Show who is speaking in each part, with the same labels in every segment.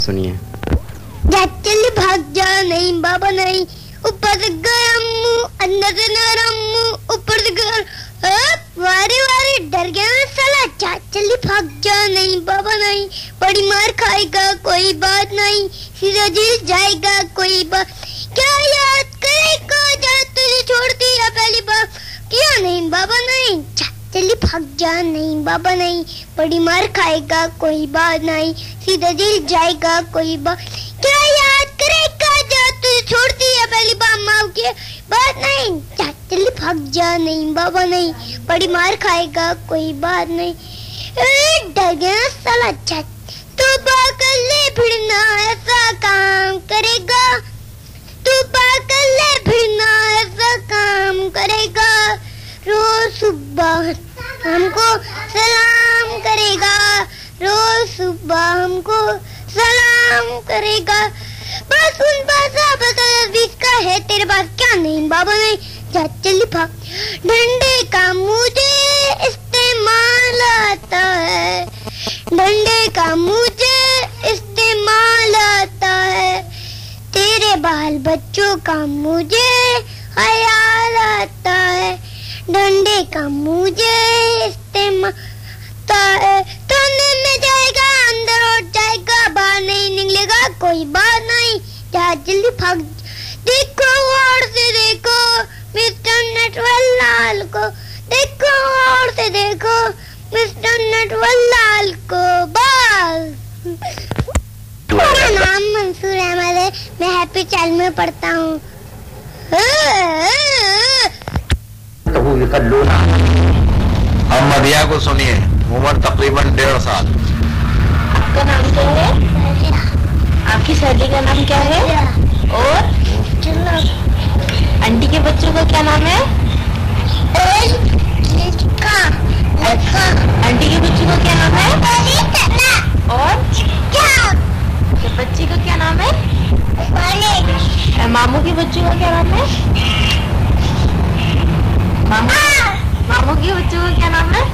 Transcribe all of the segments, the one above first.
Speaker 1: सुनिए।
Speaker 2: चल भाग जा, नहीं बाबा नहीं, ऊपर से गरम मुंह अंदर से नरम मुंह, ऊपर से गरम। वारे वारे डर गया मैं साला। चल भाग जा, नहीं बाबा नहीं, बड़ी मार खाएगा कोई बात नहीं, सीधा जेल जाएगा कोई बात। क्या याद करेगा जब तुझे छोड़ दिया पहली बार, क्या नहीं बाबा नहीं। चल भाग जा, नहीं बाबा नहीं, बड़ी मार खाएगा कोई बात नहीं, सीधा जेल जाएगा कोई बात। क्या याद करेगा जब तुझे छोड़ दिया पहली बार, माँ की बात नहीं। चल भाग जा, नहीं बाबा नहीं, बड़ी मार खाएगा कोई बात नहीं। डर गया साला। तू पागल ले भिड़ना ऐसा काम करेगा, तू पागल ले भिड़ना ऐसा काम करेगा, रोज सुबह हमको सलाम करेगा, रोज सुबह हमको सलाम करेगा। बस उन बता का है तेरे पास, क्या नहीं बाबा नहीं। चल भाग। डंडे का मुझे इस्तेमाल आता है, डंडे का मुझे इस्तेमाल आता है, तेरे बाल बच्चों का मुझे ख्याल आता है, डंडे का मुझे इस्तेमाल आता है। तोने में जाएगा अंदर उठ जाएगा, बाहर नहीं निकलेगा कोई बात नहीं। जा जल्दी भाग। देखो और से देखो मिस्टर नटवरलाल को, देखो और से देखो मिस्टर नटवरलाल को। बस मेरा नाम मंसूर अहमद है, मैं हैप्पी चाइल्ड में पढ़ता हूँ।
Speaker 3: कबूल कर लो ना। अब मदिया को सुनिए, उम्र तकरीबन 1.5 साल।
Speaker 4: आपका नाम क्या है? आपकी सहेली का नाम क्या है? और आंटी के बच्चों का क्या नाम है? आंटी के बच्चों का क्या नाम है? और बच्ची का क्या नाम है? मामू के बच्चों का क्या नाम है? मामू के बच्चों का क्या नाम है?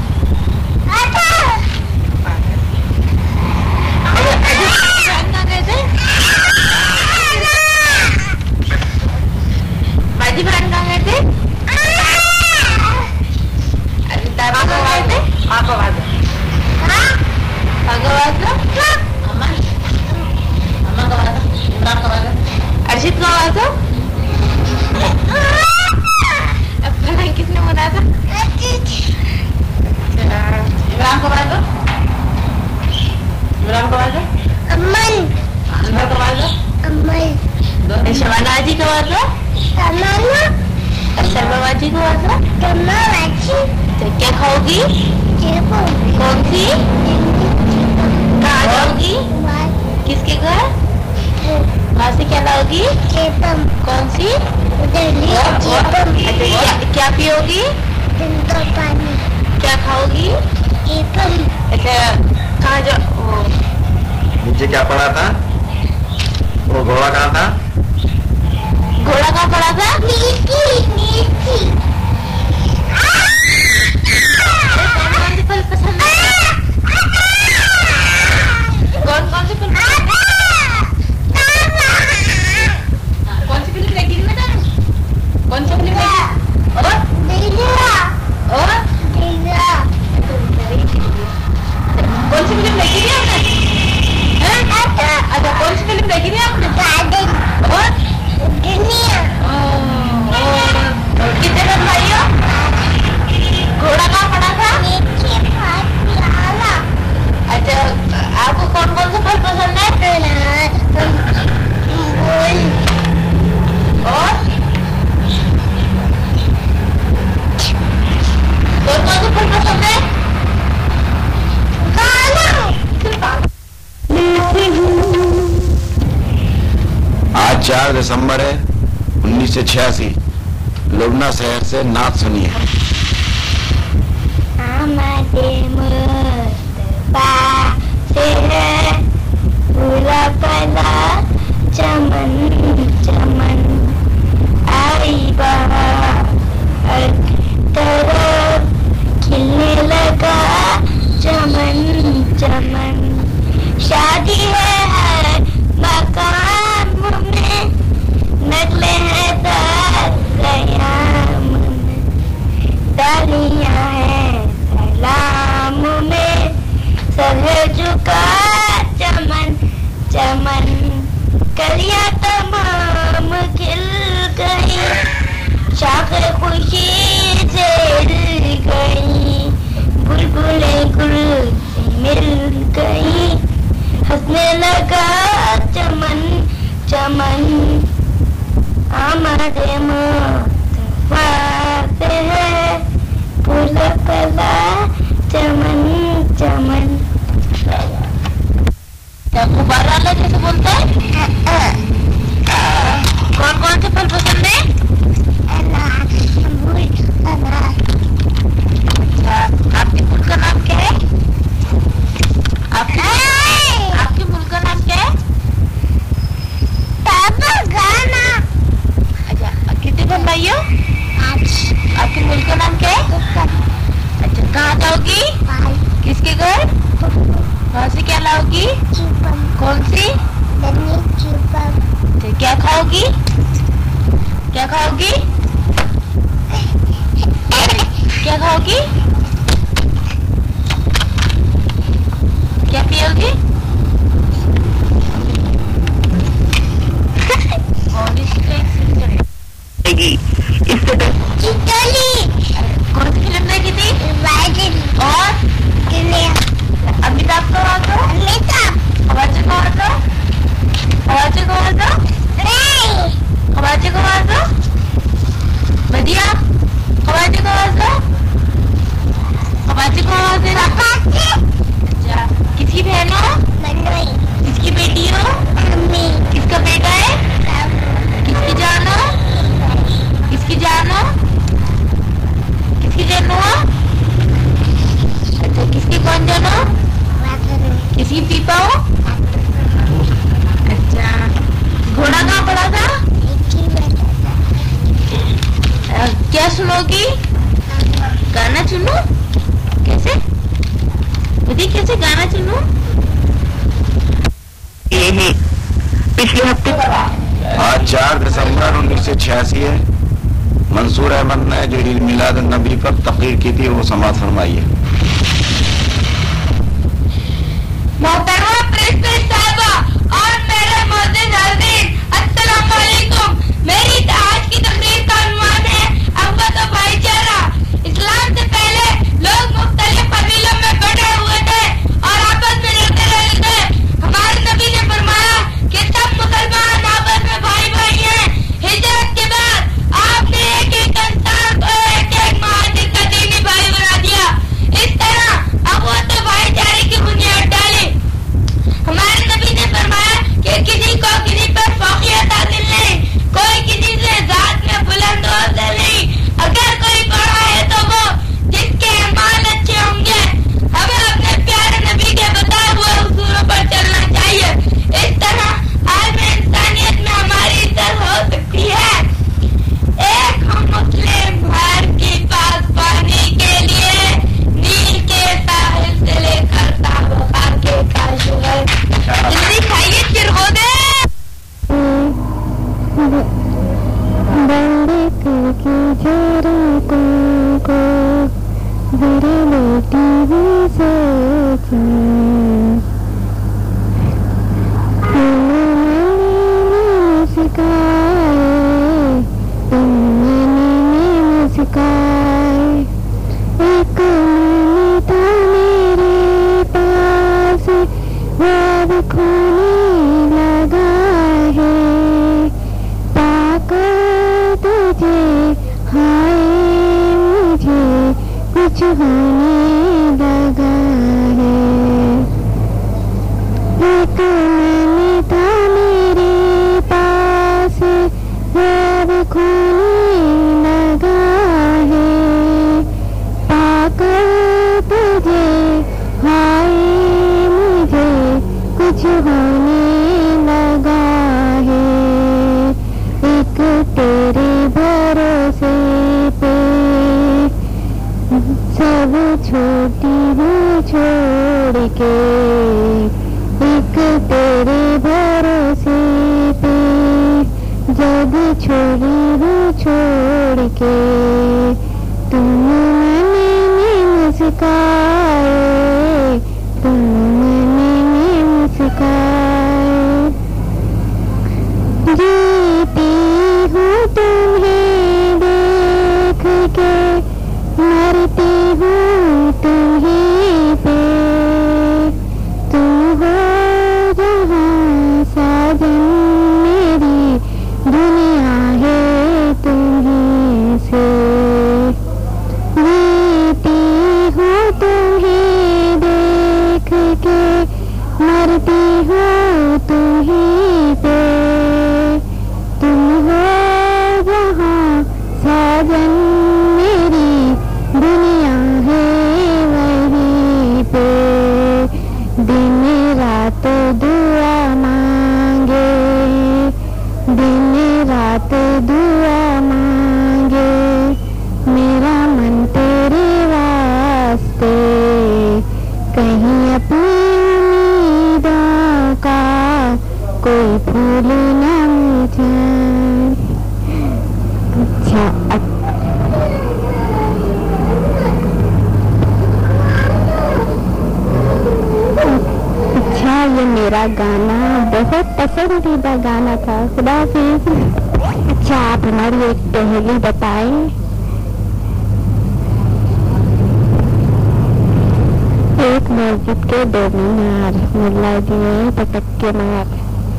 Speaker 4: बाजी बहन कहाँ गए थे? दादा को गए थे? माँ को आवाज अर्षित को आवाज किसने बनाया था? इमरान को आवाज इमरान को आवाज अमन को आवाज अमन शबाना जी को आवाज शर्मा जी को आवाज। क्या खाओगी? कौन सी? कहाँ जाओगी? किसके घर? वहाँ से क्या लाओगी? कौन सी? क्या पियोगी? पानी। क्या खाओगी? अच्छा कहाँ जाओ?
Speaker 3: नीचे क्या पड़ा था? वो घोड़ा कहाँ था?
Speaker 4: घोड़ा कहाँ पड़ा था? नीचे। कौन सी फल पसंद है? कौन सी फल पसंद है? कौन सी फिल्म देखी थी बेटा? कौन सी फिल्म देखी? और कौन सी फिल्म देखी थी आपने? अच्छा कौन सी फिल्म देखी थी आपने? और कितने लोग भाई हो? घोड़ा कहाँ पड़ा था? अच्छा आपको कौन कौन सा फल पसंद है? और कौन कौन सा फल पसंद है?
Speaker 3: आज 4 दिसंबर है 1986। लुबना शहर से नात सुनिए।
Speaker 2: चमन चमन आई बहार, तरफ खिलने लगा चमन चमन। शादी है कलियां तमाम खिल गई, शाखे खुशी से गई, बुलबुलें गुल से मिल गई, हंसने लगा चमन चमन, आमदे मुतफात है, फूल पला चमन चमन।
Speaker 4: क्या गुब्बारा वाला जैसे बोलता है? कौन कौन से फल पसंद है? आपके फूल का नाम क्या है? आपके फूल का नाम क्या है? अच्छा, कितने बहन भाई हो? आपके फूल का नाम क्या है? अच्छा, कहाँ जाओगी? किसके घर? वहाँ से क्या लाओगी? कौन सी? क्या खाओगी? क्या खाओगी? क्या खाओगी? क्या पियोगी? कौन सी फिल्म देखी थी? और अमिताभ का खवाचे को बढ़िया खवाचे को अच्छा, किसकी बहन हो? किसकी बेटी हो? किसका बेटा है? किसकी जान हो? किसकी जान हो? अच्छा, किसकी कौन जान हो? किसकी पीपा हो? अच्छा, घोड़ा कहाँ पड़ा था? क्या सुनोगी? गाना सुनो? कैसे? मुझे कैसे गाना सुनो?
Speaker 1: पिछले हफ्ते
Speaker 3: आज 4 दिसंबर 1986 है। मंसूर अहमद ने जो ईद मिलाद नबी पर तकरीर की थी वो समाअत फरमाइए।
Speaker 2: मोहतरमा प्रेसिडेंट साहबा और मेरे मोअज़्ज़िज़ नाज़रीन, अस्सलाम वालेकुम। मेरी आज की तकरीर का उन्वान है अख़वत व भाईचारा। इस्लाम से पहले लोग मुख्तलिफ कबीलों में बटे हुए थे और आपस में रहते थे। हमारे नबी ने फरमाया कि सब मुसलमान आपस में भाई भाई हैं। हिजरत के बाद आपने एक एक इंसान को एक एक महाजिर का दीनी भाई बना दिया। इस तरह अख़वत व भाईचारे की बुनियाद डाली। हमारे नबी ने फरमाया कि किसी को किसी पर फौकियत हासिल नहीं, कोई किसी से जात में बुलंद ओहदा नहीं। अगर कोई बड़ा है तो वो जिसके ईमान अच्छे होंगे। हमें अपने प्यारे नबी के बताए हुए उसूलों पर चलना चाहिए। इस तरह आलम इंसानियत में हमारी इज्जत हो सकती है। एक मुस्लिम घर की पास पानी के लिए नील के साहिल से लेकर ताबका के काशुगर। जल्दी खाइए चिरगोदे।
Speaker 1: बड़े की जरूरतों को बड़े बेटी भी सोची, सिखाए एक था मेरे पास, अब खोने लगा है, पाकर तुझे हाय मुझे कुछ होने लगा है। एक मैंने था मेरे पास, अब खोने लगा है, पाकर तुझे हाय मुझे कुछ होने लगा है। एक तेरे भरोसे पे सब छोटी हूँ छोड़ के, एक तेरे भरोसे पे जब छोड़ी हूँ छोड़ के, तुम मैंने मुस्काए, तुम मैंने मुस्काए। भूलना मुझे। अच्छा, ये मेरा गाना बहुत पसंदीदा गाना था। खुदा हाफिज़। अच्छा, आप हमारी एक पहेली बताएं। एक मस्जिद के दो मीनार, मुल्ला जी ने पटक के मार।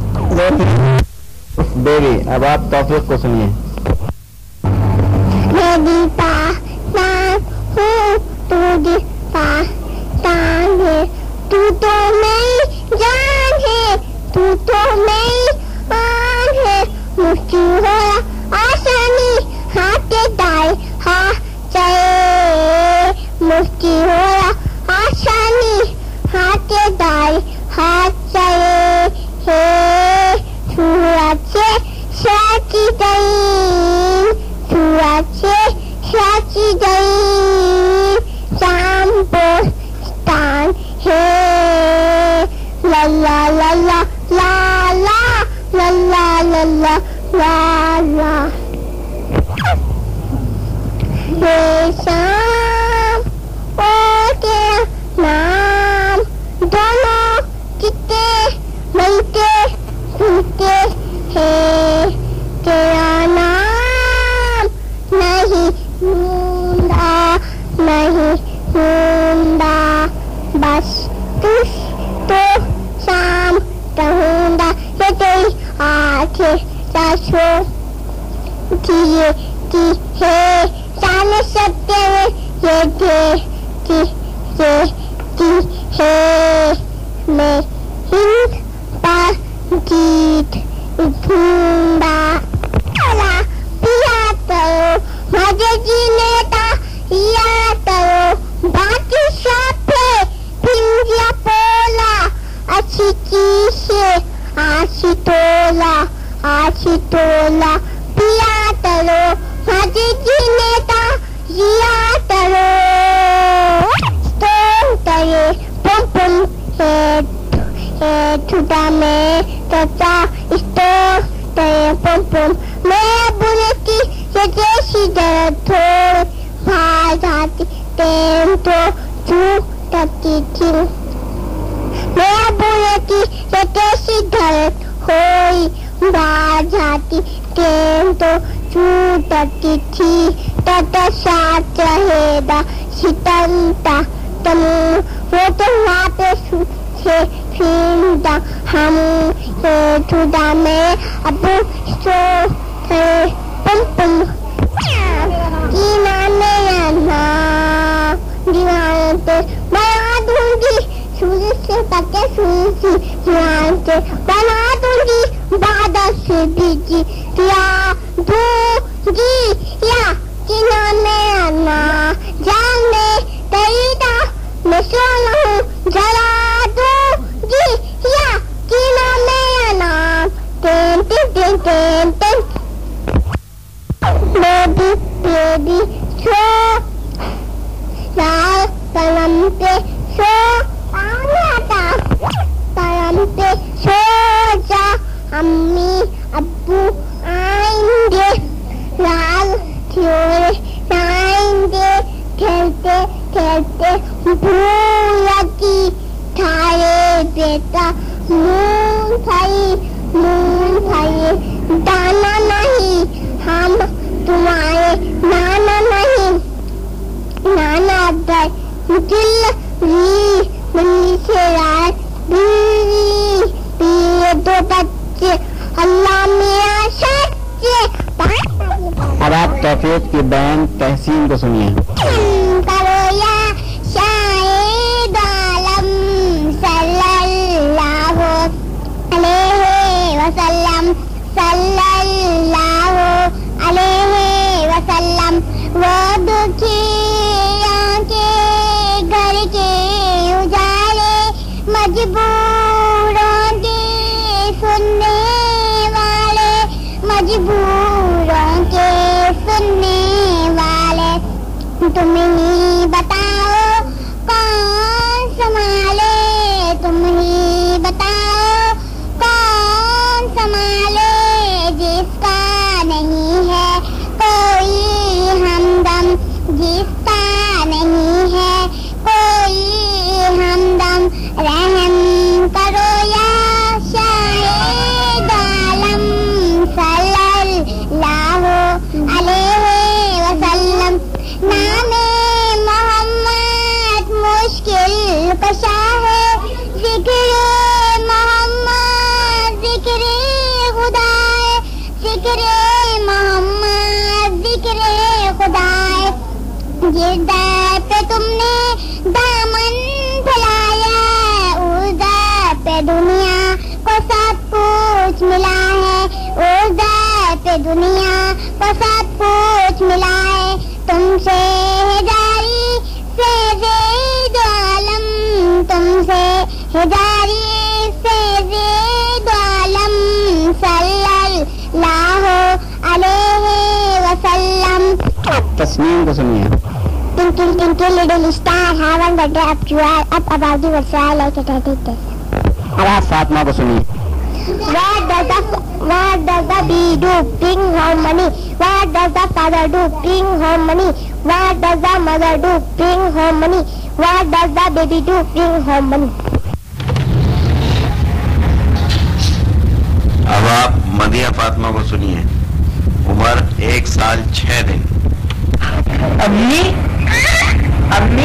Speaker 5: बेबी, अब आप तौफीक को सुनिए।
Speaker 2: तू तो मेरी जान है, तू तो मेरी आन है। मुश्किल हो आसानी हाथ दाए हाथ चले, मुश्किल हो आसानी हाथ दाए हाथ चले। हे सूरज से साची गई, सूरज से साची गई, शाम पोस्तान है। ला ला ला ला ला ला ला ला ला ला ला। ये शाम और तेरा नाम, दोनों कितने मिलते खुलते हैं। तेरा नाम नहीं ढूंढा, नहीं ढूंढा, बस तुझ तो शाम ढूंढा। ये तेरी आँखें सासों दिए की है, जाने सत्य में ये देखती है। मैं हिंद पर जीत ढूंढा, पिया करो मजे जीने का याद करो। बाकी सब है पिंजरा पोला, अच्छी चीज है आशी तोला, आशी तोला। पिया करो मजे जीने का याद करो। तो करे पुम पुम है छुटा में चाचा इस्तो तेरे पुम पुम। मैं बुने की जैसी दर्द थोड़े भाग जाती तेम तो छूटती थी। मैं बुने की जैसी दर्द होई भाग जाती तेम तो छूटती थी। तथा साथ रहेगा सितंता तुम वो तो वहाँ पे से फिर हम खुदा में अब सो पुम पुम दीवाने पे बना दूंगी, सूरज से पके सूरज दीवान से बना दूंगी, बादल से बीजी या दूंगी या किनारे आना जाने तेरा मैं सोना हूँ जला दूंगी या किनारे आना। Ten ten ten ten ten baby baby सो लाल कलम पे सो आता कलम पे सो जा, अम्मी अब्बू आएंगे, लाल थोड़े आएंगे। खेलते खेलते भूल की थारे बेटा मूंगफली दाना नहीं, हम तुम्हारे नाना नहीं। नाना दर दिल से रात बिल्ली दो बच्चे अल्लाह मियाँ सच्चे।
Speaker 5: अब आप तौफीक की बहन तहसीन को सुनिए।
Speaker 2: करो या शाहिद आलम सल्लल्लाहु अलैहि वसल्लम, सल्लल्लाहु अलैहि वसल्लम। वो दुखियों के घर के उजाले, मजबूरों के सुनने वाले, मजबूरों के सुनने वाले। तुम ही बताओ कौन संभाले, तुम ही बताओ कौन जिक्रे मोहम्मद जिक्रे खुदाए, जिक्रे मोहम्मद जिक्रे खुदाए। जिस दर पे तुमने दामन फैलाया उस दर पे दुनिया को सब कुछ मिला है, उस दर पे दुनिया को सब कुछ मिला है। तुमसे है जारी से ज़ेद आलम, तुमसे है जारी से ज़ेद आलम, सल्लल्लाहु अलैहि वसल्लम।
Speaker 5: तस्नीम को सुनिए।
Speaker 2: Twinkle, twinkle, little star, how wonderful up you are, up above the world, so I like it, I did this.
Speaker 5: अब आप फातिमा को सुनिए।
Speaker 2: What does the bee do? Bring home money. What does the father do? Bring home money. What does the mother do? Bring home money. What does the baby do? Bring home money.
Speaker 3: अब आप मदिया फातिमा को सुनिए। उम्र 1 साल 6 दिन।
Speaker 4: अम्मी अम्मी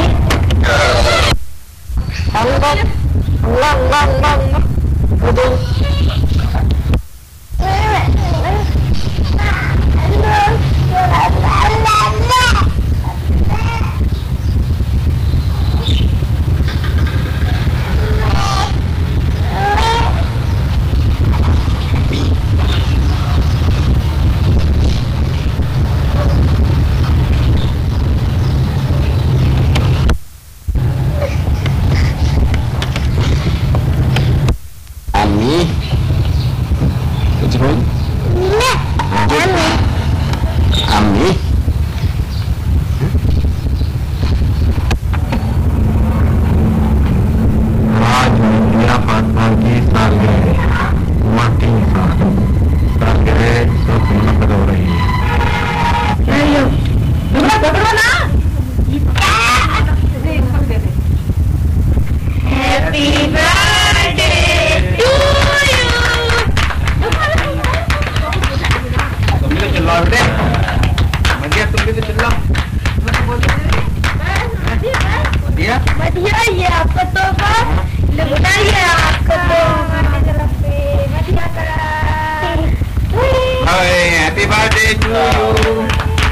Speaker 3: Happy birthday to you.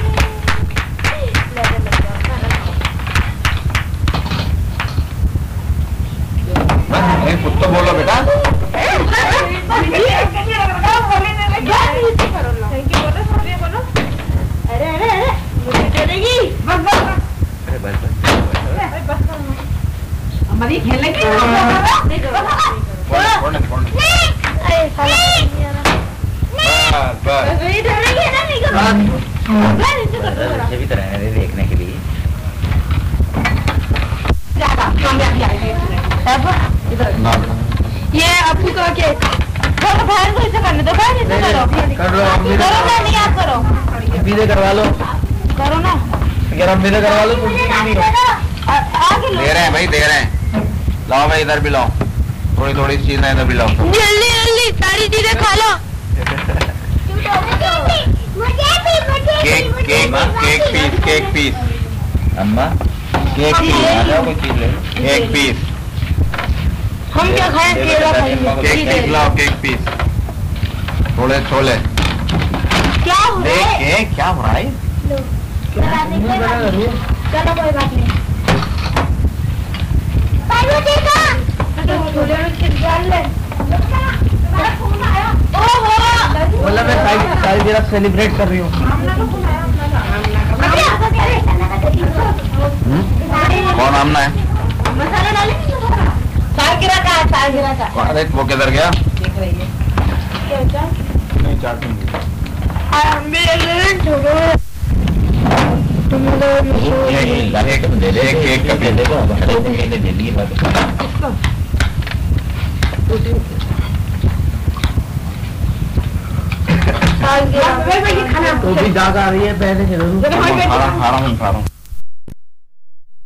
Speaker 3: कुछ तो बोलो बेटा।
Speaker 4: हमारी खेलेंगे
Speaker 3: देखने के लिए
Speaker 4: ये आपको कहा के बाहर को ऐसे करने दो, बाहर ऐसे करो ना, नहीं आप करो,
Speaker 5: विदे करवा लो,
Speaker 4: करो ना,
Speaker 5: अगर हम विदे करवा लो
Speaker 4: आगे
Speaker 3: दे रहे हैं भाई, दे रहे हैं। लाओ भाई इधर भी लाओ, थोड़ी थोड़ी चीज है इधर भी लाओ।
Speaker 4: जल्दी जल्दी सारी चीजें खा लो।
Speaker 3: Cake cake cake piece, cake piece अम्मा, केक पीस, केक पीस।
Speaker 4: हम क्या खाएं? केला खाएंगे।
Speaker 3: केक पीस लाओ, केक पीस, थोड़े छोले।
Speaker 4: क्या हो रहा है?
Speaker 3: केक क्या हो रहा है?
Speaker 4: चलो कोई बात नहीं।
Speaker 5: बोला मैं सारी जरा सेलिब्रेट कर रही हूँ।
Speaker 3: कौन आमना है?
Speaker 4: मसाला डालेंगे सालगिरह का, सालगिरह का।
Speaker 3: अरे वो किधर गया?
Speaker 4: देख रही है
Speaker 3: नहीं चाट केक का दे
Speaker 5: तो भी जाग आ रही है पहले से।
Speaker 3: खा रहा हूँ